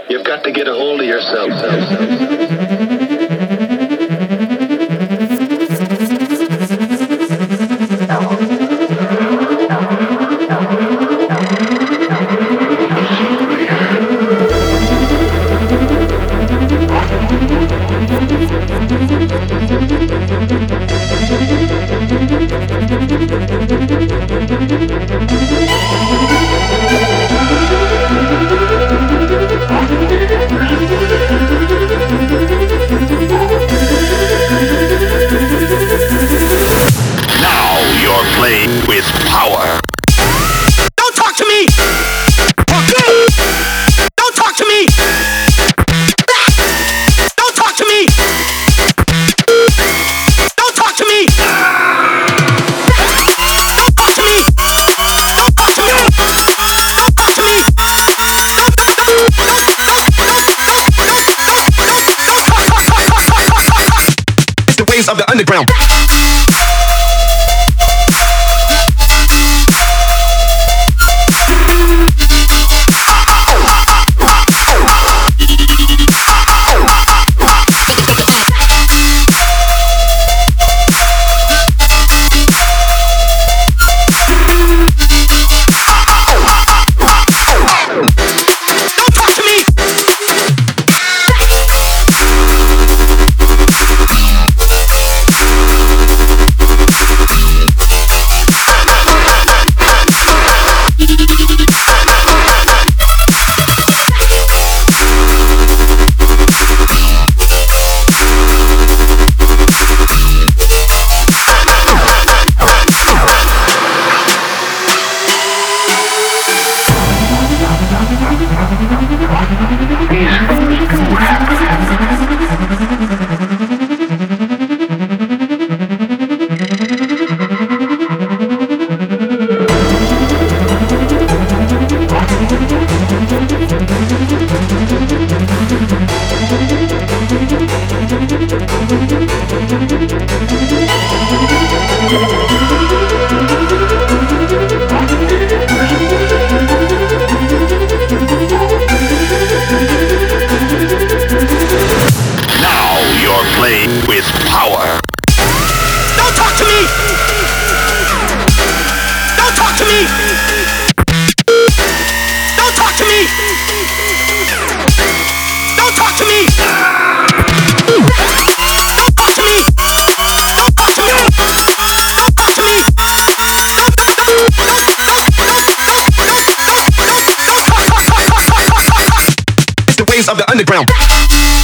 You've got to get a hold of yourself. With power. Don't talk to me! Don't talk to me! Don't talk to me! Don't talk to me! Don't talk to me! Don't talk to me! Don't talk to me! It's the ways of the underground. With power. Don't talk to me! Don't talk to me! Don't talk to me! Don't talk to me! Don't talk to me! Don't talk to me! Don't talk to me! It's the ways of the underground.